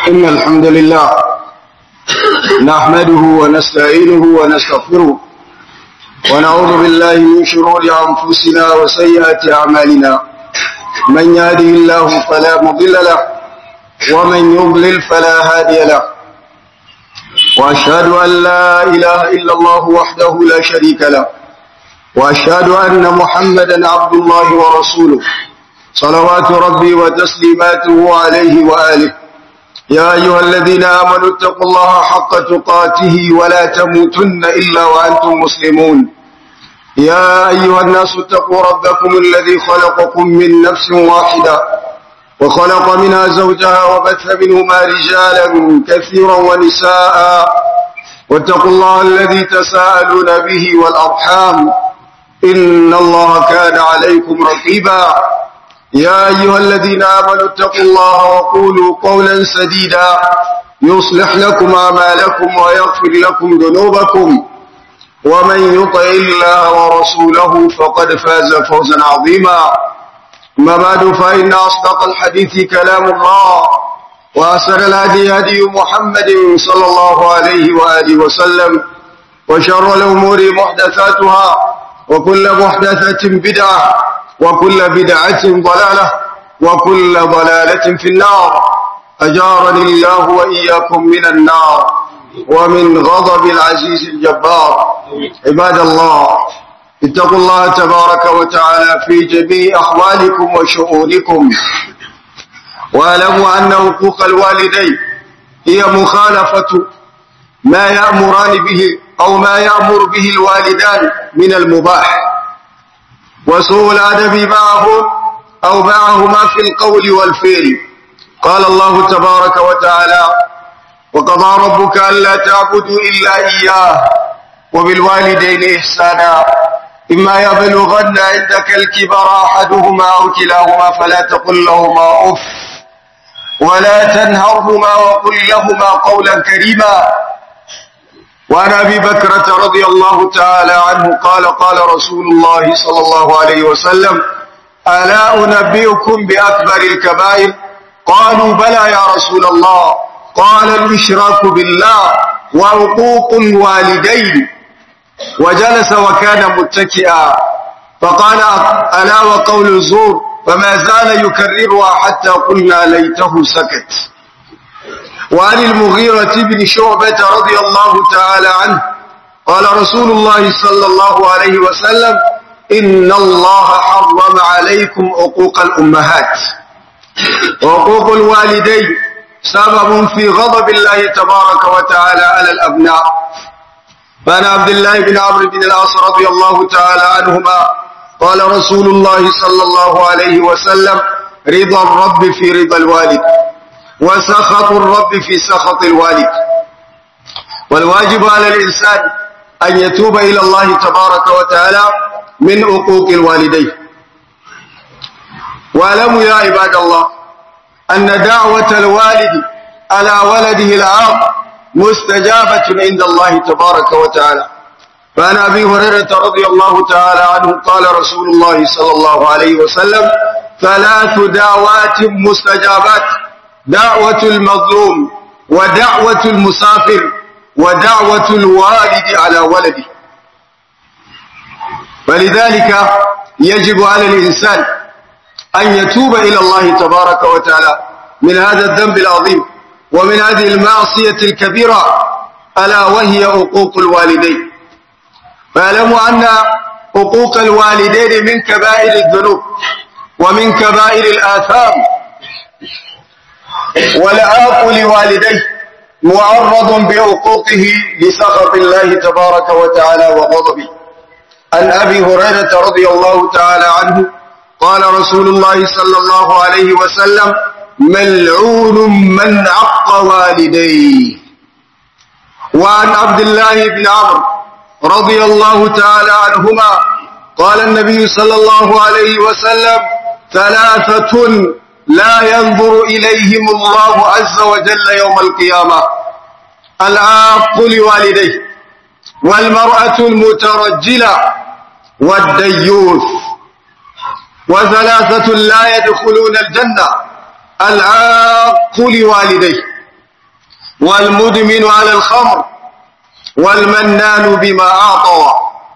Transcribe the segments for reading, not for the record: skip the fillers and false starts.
إن الحمد لله نحمده ونستعينه ونستغفره ونعوذ بالله من شرور أنفسنا وسيئات أعمالنا من يهده الله فلا مضل له ومن يضلل فلا هادي له وأشهد أن لا إله إلا الله وحده لا شريك له وأشهد أن محمدا عبد الله ورسوله صلوات ربي وتسليماته عليه وآله يا أيها الذين آمنوا اتقوا الله حق تقاته ولا تموتن إلا وأنتم مسلمون يا أيها الناس اتقوا ربكم الذي خلقكم من نفس واحدة وخلق منها زوجها وبث منهما رجالا كثيرا ونساء واتقوا الله الذي تساءلون به والأرحام إن الله كان عليكم رقيبا يا أيها الذين آمنوا اتقوا الله وقولوا قولا سديدا يصلح لكم أعمالكم ويغفر لكم ذنوبكم ومن يطع الله ورسوله فقد فاز فوزا عظيما أما بعد فإن أصدق الحديث كلام الله وأحسن الهدي هدي محمد صلى الله عليه وآله وسلم وشر الأمور محدثاتها وكل محدثة بدعة وكل بدعة ضلالة وكل ضلالة في النار أجارني الله وإياكم من النار ومن غضب العزيز الجبار عباد الله اتقوا الله تبارك وتعالى في جميع أحوالكم وشؤونكم واعلموا أن حقوق الوالدين هي مخالفة ما يأمران به أو ما يأمر به الوالدان من المباح وسوء الأدب معهم أو معهما في القول والفعل. قال الله تبارك وتعالى وقضى ربك ألا تعبدوا إلا إياه وبالوالدين إحسانا إما يبلغن عندك الكبر أحدهما أو كلاهما فلا تقل لهما أف ولا تنهرهما وقل لهما قولا كريما. وعن أبي بكرة رضي الله تعالى عنه قال قال رسول الله صلى الله عليه وسلم ألا أنبئكم بأكبر الكبائر قالوا بلى يا رسول الله قال الإشراك بالله وعقوق الوالدين وجلس وكان متكئا فقال ألا وقول الزور فما زال يكررها حتى قلنا ليته سكت. وعن المغيرة بن شعبة رضي الله تعالى عنه قال رسول الله صلى الله عليه وسلم إن الله حرم عليكم عقوق الأمهات وعقوق الوالدين سبب في غضب الله تبارك وتعالى على الأبناء. فعن عبد الله بن عمرو بن العاص رضي الله تعالى عنهما قال رسول الله صلى الله عليه وسلم رضا الرب في رضا الوالد وسخط الرب في سخط الوالد. والواجب على الإنسان أن يتوب إلى الله تبارك وتعالى من عقوق الوالدين. واعلموا يا عباد الله أن دعوة الوالد على ولده العاق مستجابة عند الله تبارك وتعالى. فعن أبي هريرة رضي الله تعالى عنه قال رسول الله صلى الله عليه وسلم ثلاث دعوات مستجابات دعوة المظلوم ودعوة المسافر ودعوة الوالد على ولده. فلذلك يجب على الإنسان أن يتوب إلى الله تبارك وتعالى من هذا الذنب العظيم ومن هذه المعصية الكبيرة ألا وهي حقوق الوالدين. فاعلموا أن حقوق الوالدين من كبائر الذنوب ومن كبائر الآثام والعاق لوالديه معرض بعقوقه لسخط الله تبارك وتعالى وغضبه. عن أبي هريرة رضي الله تعالى عنه قال رسول الله صلى الله عليه وسلم ملعون من عق والديه. وعن عبد الله بن عمرو رضي الله تعالى عنهما قال النبي صلى الله عليه وسلم ثلاثة لا ينظر إليهم الله عز وجل يوم القيامة العاق لوالديه والمرأة المترجلة والديوث. وثلاثة لا يدخلون الجنة العاق لوالديه والمدمن على الخمر والمنان بما أعطى.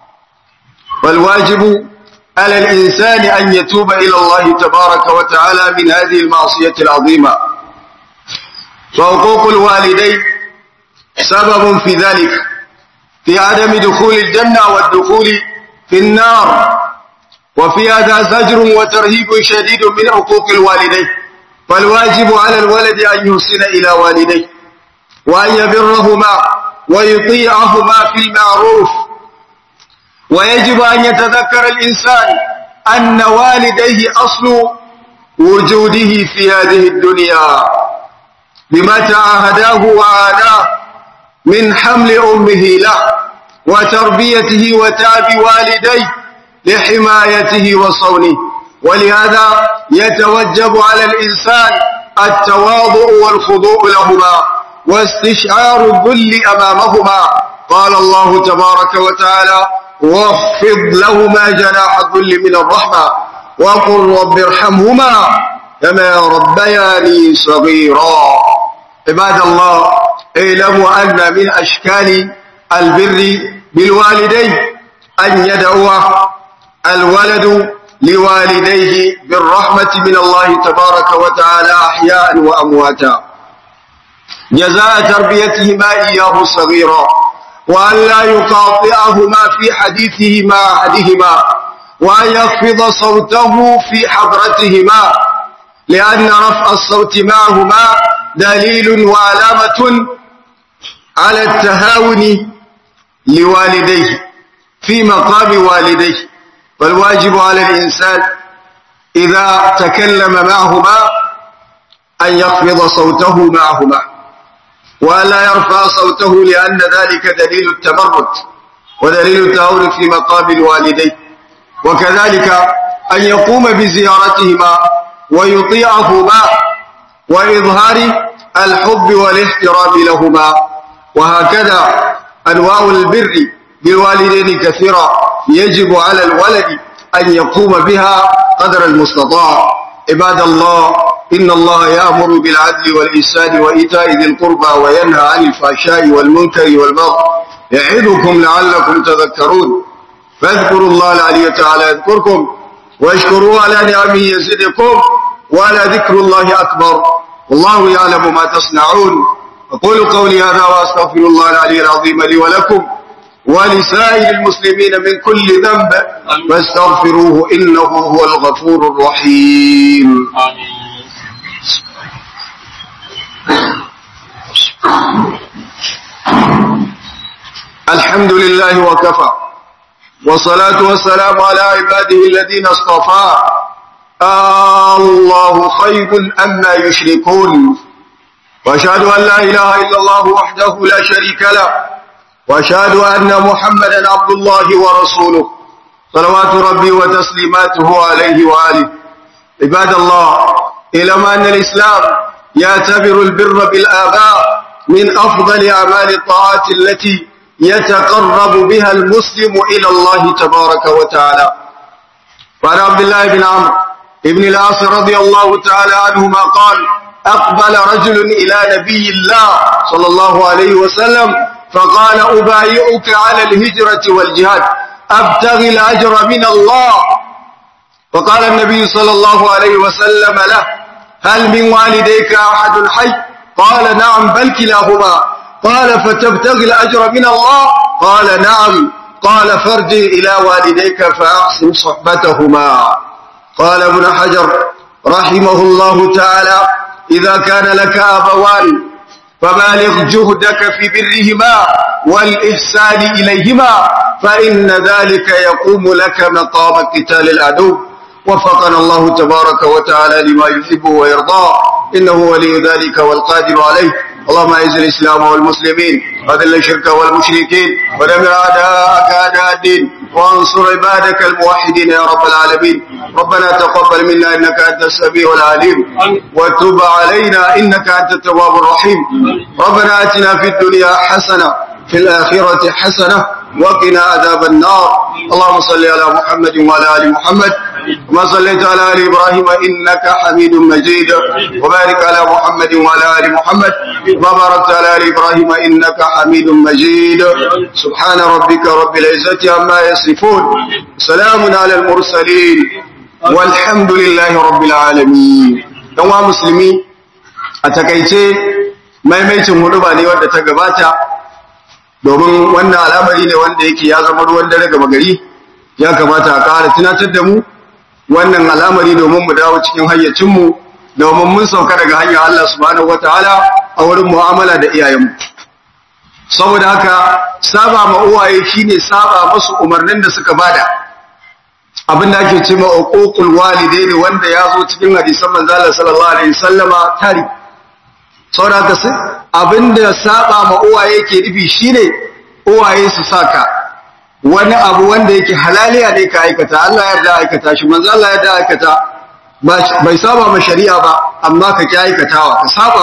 والواجب على الإنسان أن يتوب إلى الله تبارك وتعالى من هذه المعصية العظيمة. فحقوق الوالدين سبب في ذلك، في عدم دخول الجنة والدخول في النار. وفي هذا زجر وترهيب شديد من حقوق الوالدين. فالواجب على الولد أن يحسن إلى والديه وأن يبرهما ويطيعهما في المعروف. ويجب أن يتذكر الإنسان أن والديه أصل وجوده في هذه الدنيا بما تعاهداه وعاناه من حمل أمه له وتربيته وتعب والديه لحمايته وصونه. ولهذا يتوجب على الإنسان التواضع والخضوع لهما واستشعار الذل أمامهما. قال الله تبارك وتعالى: واخفض لهما جناح الذل من الرحمة وقل رب ارحمهما كما ربياني صغيرا. عباد الله، اعلموا أن من أشكال البر بالوالدين أن يدعو الولد لوالديه بالرحمة من الله تبارك وتعالى أحياء وأمواتا جزاء تربيتهما إياه صغيرا، وأن لا يقاطعهما في حديثه مع أحدهما، وأن يخفض صوته في حضرتهما، لأن رفع الصوت معهما دليل وعلامة على التهاون لوالديه في مقام والديه. فالواجب على الإنسان إذا تكلم معهما أن يخفض صوته معهما ولا يرفع صوته، لأن ذلك دليل التمرد ودليل التهاون في مقام الوالدين. وكذلك أن يقوم بزيارتهما ويطيعهما وإظهار الحب والاحترام لهما. وهكذا أنواع البر بالوالدين كثيرة، يجب على الولد أن يقوم بها قدر المستطاع. عباد الله، إن الله يأمر بالعدل والإحسان وإيتاء ذي القربى وينهى عن الفحشاء والمنكر والبغي يعظكم لعلكم تذكرون. فاذكروا الله العلي تعالى يذكركم واشكروه على نعمه يزدكم وعلى ذكر الله أكبر والله يعلم ما تصنعون. أقول قولي هذا وأستغفر الله العلي العظيم لي ولكم ولسائر المسلمين من كل ذنب فاستغفروه إنه هو الغفور الرحيم. الحمد لله وكفى، والصلاة والسلام على عباده الذين اصطفى. الله خير أما يشركون، وأشهد أن لا إله إلا الله وحده لا شريك له، وأشهد أن محمدا عبد الله ورسوله صلوات ربي وتسليماته عليه وآله. عباد الله، اعلم أن الإسلام يعتبر البر بالآباء من أفضل أعمال الطاعات التي يتقرب بها المسلم إلى الله تبارك وتعالى. وعن عبد الله بن عمرو بن العاص رضي الله تعالى عنهما قال: أقبل رجل إلى نبي الله صلى الله عليه وسلم فقال: أبايعك على الهجرة والجهاد أبتغي الأجر من الله. فقال النبي صلى الله عليه وسلم له: هل من والديك أحد حي؟ قال: نعم بل كلاهما. قال: فتبتغي الأجر من الله؟ قال: نعم. قال: فارجع إلى والديك فأحسن صحبتهما. قال ابن حجر رحمه الله تعالى: إذا كان لك أبوان فبالغ جهدك في برهما والإحسان إليهما، فإن ذلك يقوم لك مقام قتال العدو. وفقنا الله تبارك وتعالى لما يحب ويرضى، إنه ولي ذلك والقادر عليه. اللهم أعز الإسلام والمسلمين وأذل الشرك والمشركين ودمر أعداءك أعداء الدين وانصر عبادك الموحدين يا رب العالمين. ربنا تقبل منا إنك أنت السميع العليم وتب علينا إنك أنت التواب الرحيم. ربنا آتنا في الدنيا حسنة في الآخرة حسنة وقنا عذاب النار اللهم صل على محمد وعلى آل محمد كما صليت على آل إبراهيم إنك حميد مجيد وبارك على محمد وعلى آل محمد كما باركت على آل إبراهيم إنك حميد مجيد سبحان ربك رب العزة عما يصفون سلام على المرسلين والحمد لله رب العالمين ɗan musulmi a takaice maimaitin huduba ne wanda ta gabata domin wannan al'amari ne wanda yake ya zama ruwan dare gaba gari ya kamata a ƙara tunatar da mu wannan al'amari domin mu dawo cikin hayyacinmu domin mun sauka daga hanyar Allah subhanahu wataala a wurin mu'amala da iyayenmu saboda haka saba ma uwaye shine saba musu umarnin da suka bada abinda ake ce ma uququl walidaini wanda ya zo cikin hadisan manzo Allah sallallahu alaihi wasallama tari saboda haka abinda saba ma uwaye ke nufi shine uwaye su saka wani abu wanda yake halaliya ne ka aikata Allah ya yarda aikata shi manzo Allah ya yarda aikata bai saba ma shari'a ba amma ka ki aikatawa ka saba